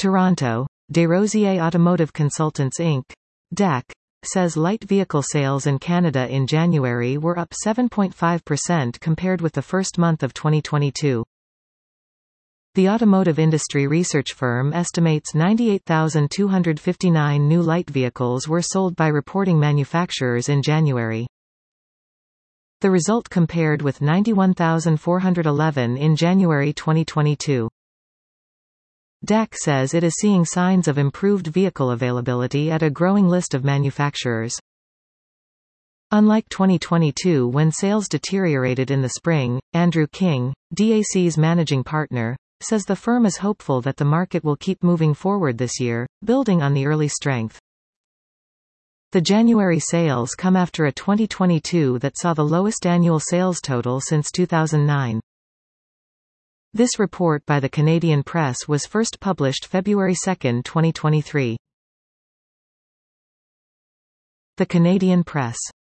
Toronto, Desrosiers Automotive Consultants Inc. DAC, says light vehicle sales in Canada in January were up 7.5% compared with the first month of 2022. The automotive industry research firm estimates 98,259 new light vehicles were sold by reporting manufacturers in January. The result compared with 91,411 in January 2022. DAC says it is seeing signs of improved vehicle availability at a growing list of manufacturers. Unlike 2022 when sales deteriorated in the spring, Andrew King, DAC's managing partner, says the firm is hopeful that the market will keep moving forward this year, building on the early strength. The January sales come after a 2022 that saw the lowest annual sales total since 2009. This report by the Canadian Press was first published February 2, 2023. The Canadian Press.